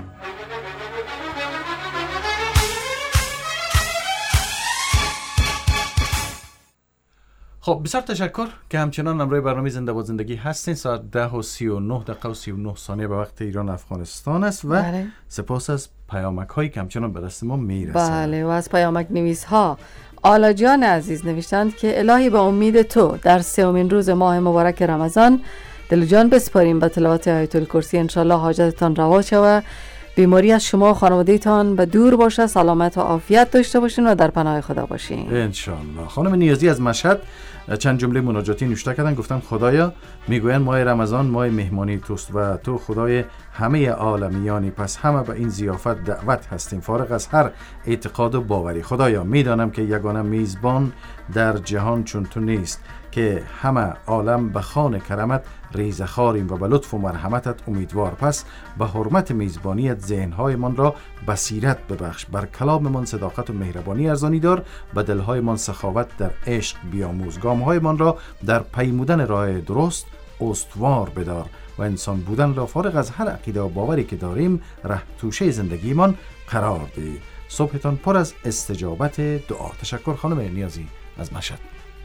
خب بسیار تشکر که همچنان همراه برنامه زنده باد زندگی هستین. ساعت ده و سی و نه دقیقه و سی و نه ثانیه به وقت ایران افغانستان است و بله. سپاس از پیامک هایی که همچنان به دست ما میرسند. بله و از پیامک نویس ها آلا جان عزیز نوشتند که الهی به امید تو در سومین روز ماه مبارک رمضان دل و جان بسپاریم به تلاوت آیت الکرسی. انشالله حاجتتان روا شود، بیماری از شما و خانواده‌تان به دور باشه، سلامت و عافیت داشته باشین و در پناه خدا باشین انشالله. خانم نیازی از مشهد چند جمله مناجاتی نوشته کردن. گفتن خدایا میگویند ماه رمضان ماه مهمانی توست و تو خدای همه عالمیانی، پس همه به این ضیافت دعوت هستیم فارغ از هر اعتقاد و باوری. خدایا میدانم که یگانه میزبان در جهان چون تو نیست که همه عالم به خوان کرمت ریزخاریم و به لطف و مرحمتت امیدوار. پس به حرمت میزبانیت ذهنهای من را بصیرت ببخش، بر کلام من صداقت و مهربانی ارزانی دار، به دلهای من سخاوت در عشق بیاموز، گامهای من را در پیمودن راه درست استوار بدار و انسان بودن را فارغ از هر عقیده و باوری که داریم ره توشه زندگی من قرار ده. صبحتان پر از استجابت دعا. تشکر خانم نیازی از مشهد.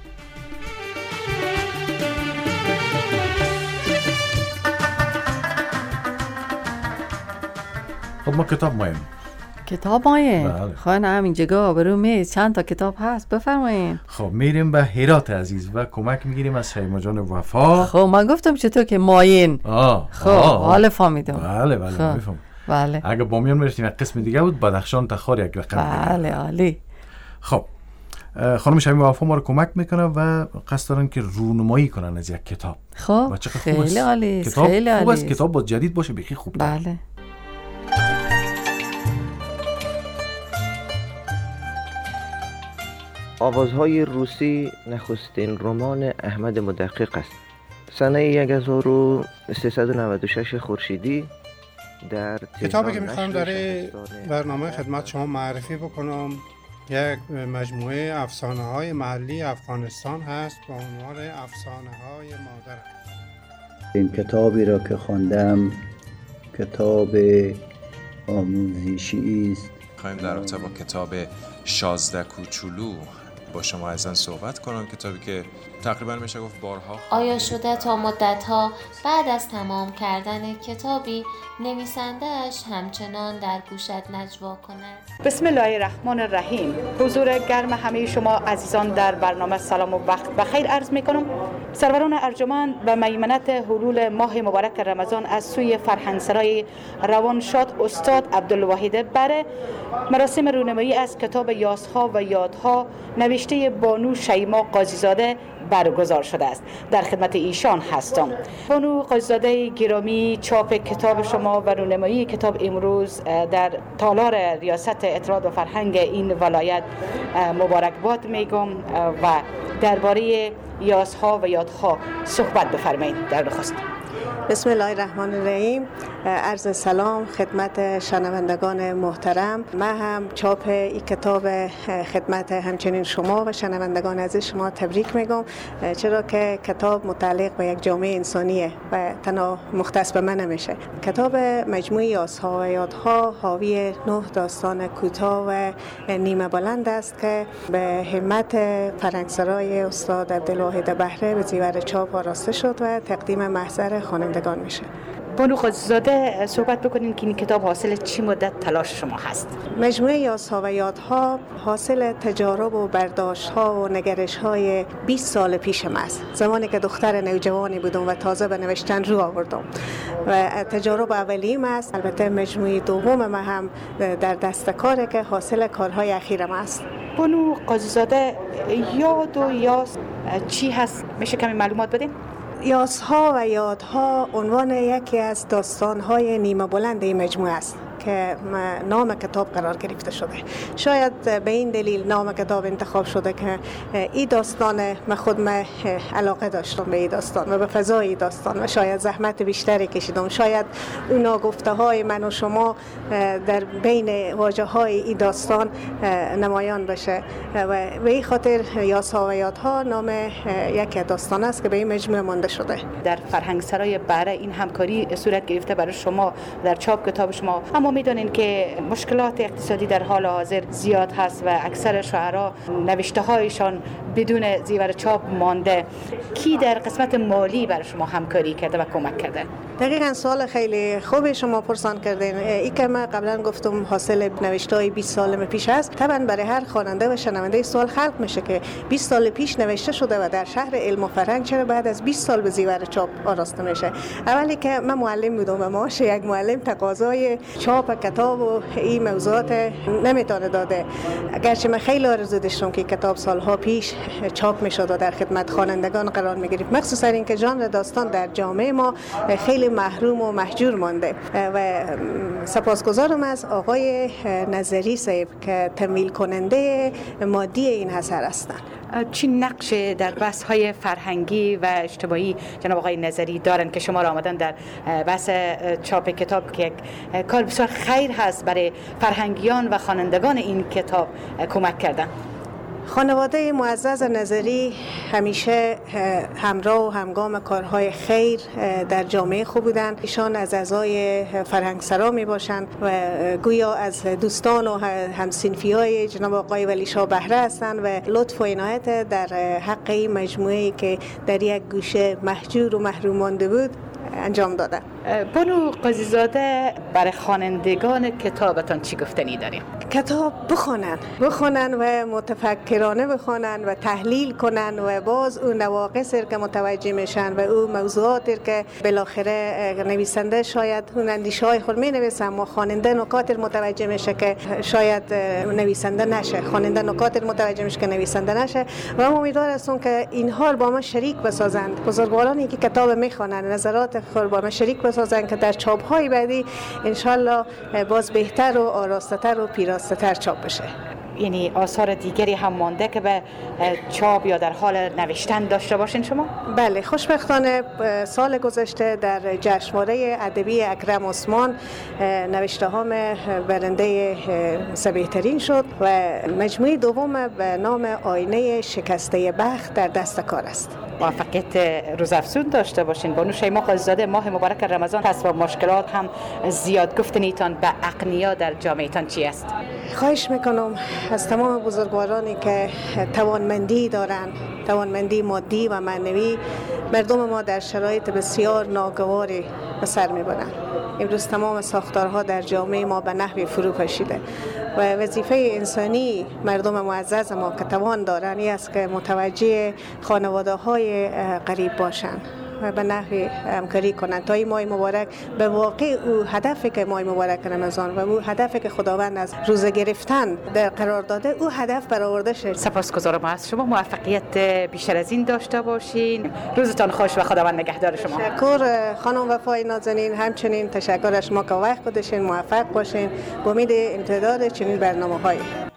خب ما کتاب مایم کتاب مایم خواهن همین جگاه برو میز چند تا کتاب هست بفرمایین. خب میریم به هرات عزیز و کمک میگیریم از شیما جان وفا. خب من گفتم چطور که ماین. آه خب حال فهمیدم. بله بله خب. میفهم. بله اگه بامیان میرسیم یک قسم دیگه بود بدخشان تخار یک رقم. بله عالی. خب خانم شیما وفا ما رو کمک میکنه و قصد دارن که رونمایی کنن از یک کتاب. خب خیلی عالی. کتاب خیلی عالی. خوب است. کتاب با جدید باشه بخی خوب. بله. آوازهای روسی نخستین رمان احمد مدقق است. سنه هزار و سیصد و نود و شش خورشیدی در کتابی که میخوام در برنامه خدمت شما معرفی بکنم یک مجموعه افسانه های محلی افغانستان هست با عنوان افسانه های مادر. این کتابی را که خواندم کتاب آموزشی است. خواهیم در رابطه با کتاب شازده کوچولو با شما ازن صحبت کنم، کتابی که تقریبا میشه گفت بارها آیا شده تا مدتها بعد از تمام کردن کتابی نویسنده‌اش همچنان در گوشت نجوا کند؟ بسم الله الرحمن الرحیم. حضور گرم همه شما عزیزان در برنامه سلام و وقت بخیر عرض میکنم. سروران ارجمند به میمنت حلول ماه مبارک رمضان از سوی فرهنگسرای روانشاد استاد عبدالواحد بره مراسم رونمایی از کتاب یاسها و یادها نوشته بانو شیما قاضیزاده برگزار شده است. در خدمت ایشان هستم. بانو قاضیزاده گرامی، چاپ کتاب شما و رونمایی کتاب امروز در تالار ریاست اطلاعات و فرهنگ این ولایت مبارکباد میگم و درباره یاسها و یادها صحبت بفرمایید. در نخست بسم الله الرحمن الرحیم. عرض سلام خدمت شنوندگان محترم. من هم چاپ این کتاب خدمت همچنین شما و شنوندگان عزیز شما تبریک میگم، چرا که کتاب متعلق به یک جامعه انسانیه و تنها مختص به من نمیشه. کتاب مجموعه یاسها و یادها حاوی نه داستان کوتاه و نیمه بلند است که به همت فرهنگسرای استاد عبدالواحد بهره به زیور چاپ آراسته شد و تقدیم محضر خوانندگان میشه. بانو قاضیزاده صحبت بکنین که این کتاب حاصل چی مدت تلاش شما هست؟ مجموعه یاسها و یادها حاصل تجارب و برداشت‌ها و نگرش‌های بیست سال پیشم است. زمانی که دختر نوجوانی بودم و تازه به نوشتن رو آوردم و تجارب اولیم است. البته مجموعه دوم ما هم در دست کاره که حاصل کارهای اخیرم است. بانو قاضیزاده یاد و یاس چی هست؟ میشه کمی معلومات بدین؟ یاسها و یادها عنوان یکی از داستان‌های نیمه بلند این مجموعه است که نام کتاب قرار گرفته شده. شاید به این دلیل نام کتاب انتخاب شده که این داستان من خود من علاقه داشتم به این داستان و به فضای این داستان و شاید زحمت بیشتری کشیدم. شاید اون ناگفته های من و شما در بین واژه های این داستان نمایان بشه و به این خاطر یاسها و یادها نام یک داستان است که به این مجموعه مانده شده. در فرهنگسرای بره این همکاری صورت گرفته برای شما در چاپ کتاب شما. اما میدونین که مشکلات اقتصادی در حال حاضر زیاد هست و اکثر شاعرها نوشته هایشان بدون زیور چاپ مانده. کی در قسمت مالی برای شما همکاری کرده و کمک کرده؟ دقیقاً سوال خیلی خوبی شما پرسان کردین. این که من قبلا گفتم حاصل نوشته های بیست سال پیش است. طبعا برای هر خواننده و شنونده سوال خلق میشه که بیست سال پیش نوشته شده و در شهر علم و فرهنگ چرا بعد از بیست سال به زیور چاپ آراسته میشه. اولی که من معلم بودم و معاش یک معلم تقاضای چاپ کتاب و این موضوعات نمیتونه داده. اگرچه من خیلی آرزو داشتم که کتاب سالها پیش چاپ میشد و در خدمت خوانندگان قرار میگرفت، مخصوصا اینکه ژانر داستان در جامعه ما خیلی محروم و محجور مانده و سپاسگزارم از آقای نظری صاحب که تمویل کننده مادی این اثر هستند. چی نقش در بحث های فرهنگی و اجتماعی جناب آقای نظری دارن که شما را آمدن در بحث چاپ کتاب که یک کار بسیار خیر هست برای فرهنگیان و خوانندگان این کتاب کمک کردن؟ خانواده معزز نظری همیشه همراه و همگام کارهای خیر در جامعه خوب بودند. ایشان از اعضای فرهنگسرا می باشند و گویا از دوستان و همسنفی های جناب آقای ولی شاه بهره هستند و لطف و عنایت در حق این مجموعه که در یک گوشه محجور و محروم مانده بود انجام داده. بانو قاضیزاده برای خوانندگان کتابتان چی گفتنی داریم؟ کتاب بخونن بخونن و متفکرانه بخونن و تحلیل کنن و باز اون نواقصی که متوجه میشن و اون موضوعاتی که بالاخره نویسنده شاید اون اندیشه های خود می نویسه اما خواننده نکات متوجه میشه که شاید نویسنده نشه، خواننده نکات متوجه میشه که نویسنده نشه و من امیدوار هستم که این حال با ما شریک بسازند. بزرگوارانی که کتاب میخونن نظرات خود با ما شریک بسازند که در چاپ های بعدی ان شاء الله باز بهتر و آراسته تر و پیراسته تر چاپ بشه. یعنی آثار دیگری هم مانده که به چاپ یا در حال نوشتن داشته باشین شما؟ بله، خوشبختانه سال گذشته در جشنواره ادبی اکرم عثمان نوشته هام برنده سبیه‌ترین شد و مجموعه دوم به نام آینه شکسته بخت در دست کار است. موفقیت روزافزون داشته باشین. بانو شیما قاضی‌زاده، ماه مبارک رمضان هست و مشکلات هم زیاد، گفتنیتان به اغنیا در جامعهتان چی است؟ خواهش میکنم از تمام بزرگوارانی که توانمندی دارند، توانمندی مادی و معنوی، مردم ما در شرایط بسیار ناگواری به سر میبرند. امروز تمام ساختارها در جامعه ما به نحوی فرو کشیده و وظیفه انسانی مردم معزز ما که توان دارند این است که متوجه خانواده های غریب باشند و به نحوی همکاری کنند تا این ماه مبارک به واقع او هدفی که ماه مبارک رمضان و او هدفی که خداوند از روزه گرفتن در قرار داده او هدف برآورده شد. سپاسگزارم از شما. موفقیت بیشتر از این داشته باشین. روزتان خوش و خداوند نگهدار شما. تشکر خانم وفای نازنین، همچنین تشکر از شما که وقت گذاشتین. موفق باشین به امید امتداد چنین برنامه‌هایی.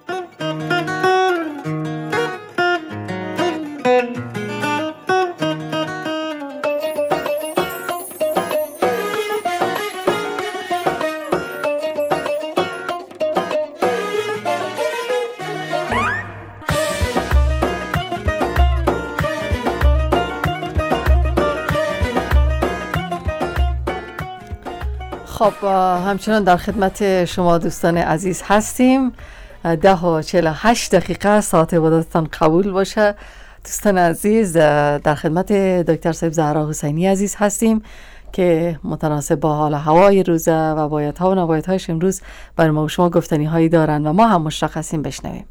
خب همچنان در خدمت شما دوستان عزیز هستیم. ده و چهل و هشت دقیقه ساعت عبادتتان قبول باشه. دوستان عزیز، در خدمت دکتر صاحب زهرا حسینی عزیز هستیم که متناسب با حال هوای روزه و بایدها و نبایدهایش امروز بر ما و شما گفتنی هایی دارن و ما هم مشتاق هستیم بشنویم.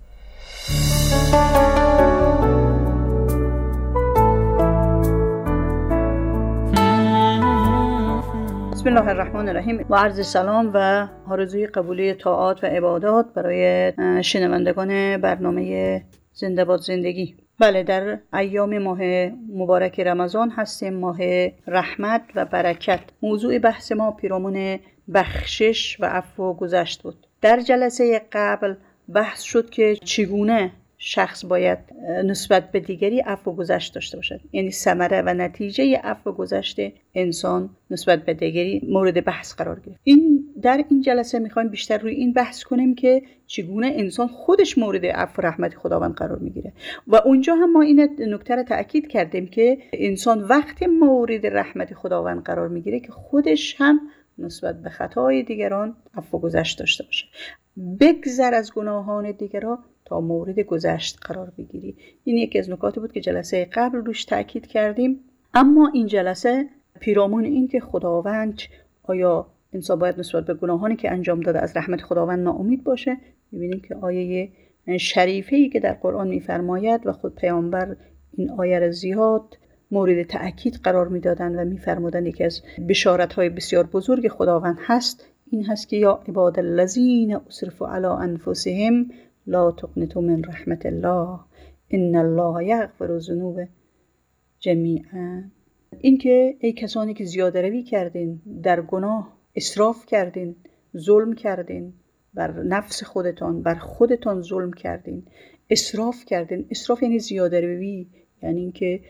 بسم الله الرحمن الرحیم و عرض سلام و آرزوی قبولی طاعات و عبادات برای شنوندگان برنامه زنده باد زندگی. بله، در ایام ماه مبارک رمضان هستیم، ماه رحمت و برکت. موضوع بحث ما پیرامون بخشش و عفو و گذشت بود. در جلسه قبل بحث شد که چگونه شخص باید نسبت به دیگری عفو و گذشت داشته باشد، یعنی ثمره و نتیجه عفو و گذشت انسان نسبت به دیگری مورد بحث قرار گرفت. این در این جلسه میخوایم بیشتر روی این بحث کنیم که چگونه انسان خودش مورد عفو و رحمت خداوند قرار میگیره و اونجا هم ما این نکته رو تأکید کردیم که انسان وقتی مورد رحمت خداوند قرار میگیره که خودش هم نسبت به خطای دیگران عفو و گذشت داشته باشه. بگذر از گناهان دیگران تا مورد گذشت قرار بگیری. این یکی از نکاتی بود که جلسه قبل روش تأکید کردیم. اما این جلسه پیرامون این که خداوند آیا انسان باید نسبت به گناهانی که انجام داده از رحمت خداوند ناامید باشه. می‌بینیم که آیه شریفه‌ای که در قرآن می‌فرماید و خود پیامبر این آیه را زیاد مورد تأکید قرار می‌دادند و می‌فرمودند یکی از بشارت‌های بسیار بزرگ خداوند هست این هست که یا عباد الذین اسرفوا علی انفسهم لا تقنطوا من رحمت الله ان الله یغفر الذنوب جمیعا. این که ای کسانی که زیاده روی کردین، در گناه اسراف کردین، ظلم کردین، بر نفس خودتان، بر خودتان ظلم کردین، اسراف کردین. اسراف یعنی زیاده روی، یعنی اینکه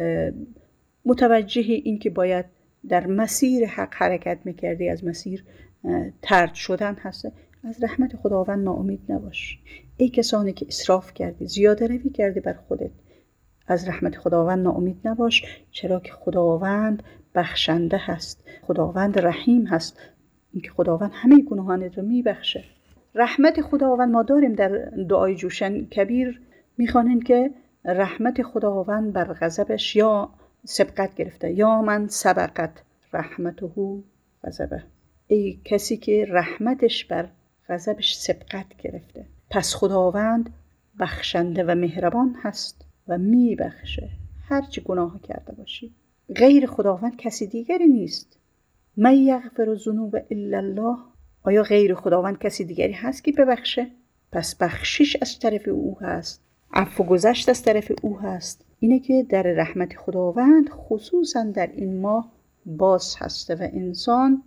متوجه این که باید در مسیر حق حرکت میکردی، از مسیر طرد شدن هست. از رحمت خداوند ناامید نباش. ای کسانی که اسراف کردی، زیاده روی کردی بر خودت، از رحمت خداوند ناامید نباش، چرا که خداوند بخشنده هست، خداوند رحیم هست. این که خداوند همه گناهانت رو میبخشه. رحمت خداوند ما داریم در دعای جوشن کبیر میخوانیم که رحمت خداوند بر غضبش یا سبقت گرفته، یا من سبقت رحمته غضبه. ای کسی که رحمتش بر غضبش سبقت گرفته. پس خداوند بخشنده و مهربان هست و میبخشه هر چه گناه کرده باشی. غیر خداوند کسی دیگری نیست. من یغفر الذنوب الا الله. آیا غیر خداوند کسی دیگری هست که ببخشه؟ پس بخشش از طرف او هست، عفو گذشت از طرف او هست. اینه که در رحمت خداوند خصوصا در این ماه باز هسته و انسان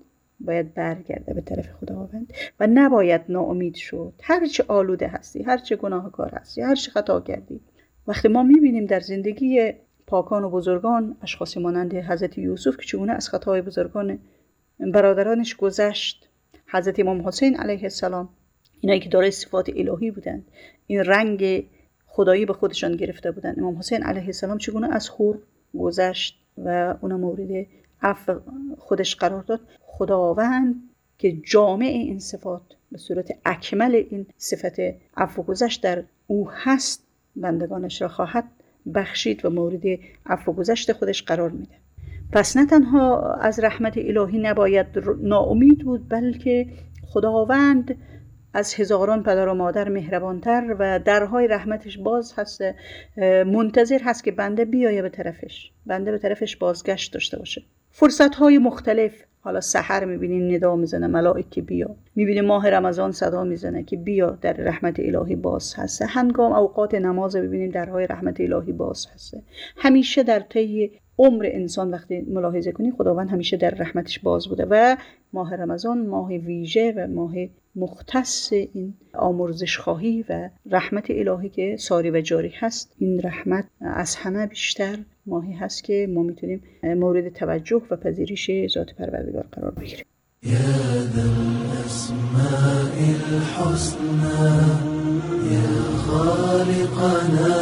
باید برگرده به طرف خداوند و نباید ناامید شد. هرچه آلوده هستی، هرچه گناهکار هستی، هرچه خطا کردی، وقتی ما میبینیم در زندگی پاکان و بزرگان اشخاصی مانند حضرت یوسف که چگونه از خطای بزرگان برادرانش گذشت، حضرت امام حسین علیه السلام، اینایی که دارای صفات الهی بودند، این رنگ خدایی به خودشان گرفته بودند، امام حسین علیه السلام چگونه از حور گذشت و اون مورد عفو خودش قرار داد. خداوند که جامع این صفات به صورت اکمل این صفت عفو گذشت در او هست، بندگانش را خواهد بخشید و مورد عفو گذشت خودش قرار میده. پس نه تنها از رحمت الهی نباید ناامید بود، بلکه خداوند از هزاران پدر و مادر مهربانتر و درهای رحمتش باز هست، منتظر هست که بنده بیایه به طرفش، بنده به طرفش بازگشت داشته باشه. فرصت‌های مختلف، حالا سحر می‌بینین ندا میزنه ملائکه که بیا، می‌بینین ماه رمضان صدا میزنه که بیا، در رحمت الهی باز هست. هنگام اوقات نماز ببینیم درهای رحمت الهی باز هست. همیشه در طی عمر انسان وقتی ملاحظه کنی خداوند همیشه در رحمتش باز بوده و ماه رمضان ماه ویژه و ماه مختص این آمرزش خواهی و رحمت الهی که ساری و جاری هست. این رحمت از همه بیشتر ماهی هست که ما میتونیم مورد توجه و پذیرش ذات پروردگار قرار بگیریم. يا ذا الأسماء الحسنى يا خالقنا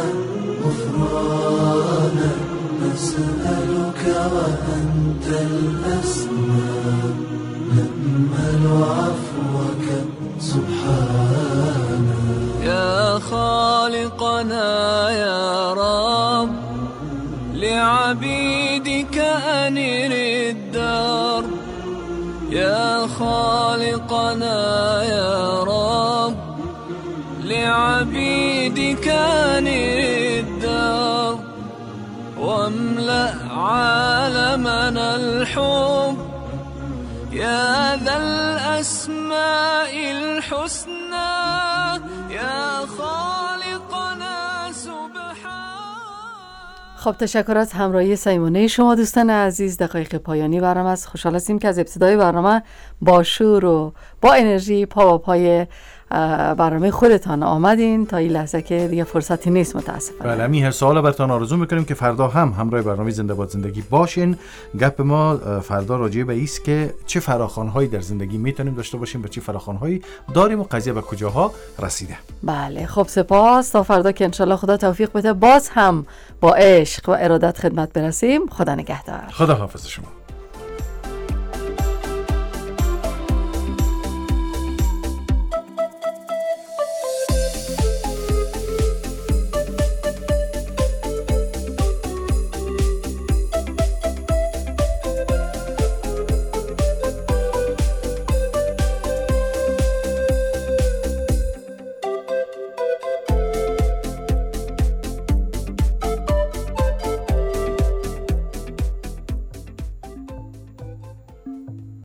غفرانا نسألك وأنت الأسمى نأمل عفوك سبحانا يا خالقنا يا رب لعبيدك أنر الدار يا خالقنا يا رب لعبيدك أنر الدار واملأ عالمنا الحب يا ذا الأسماء الحسنى يا خالقنا سبحان. خب تشکر از همراهی صمیمانه شما دوستان عزیز. دقایق پایانی برنامه است. خوشحال هستیم که از ابتدای برنامه با شور و با انرژی پا با پای برنامه خودتان آمدین تا این لحظه که دیگه فرصتی نیست متاسفانه. بله، می هر سوال براتون آرزو میکنیم که فردا هم همراه برنامه زنده باد زندگی باشین. گپ ما فردا راجع به ایست که چه فراخوان‌هایی در زندگی میتونیم داشته باشیم و چه فراخوان‌هایی داریم و قضیه به کجاها رسیده. بله خب سپاس تا فردا که انشالله خدا توفیق بده باز هم با عشق و ارادت خدمت برسیم. خدا نگهدار. خدا حافظ شما.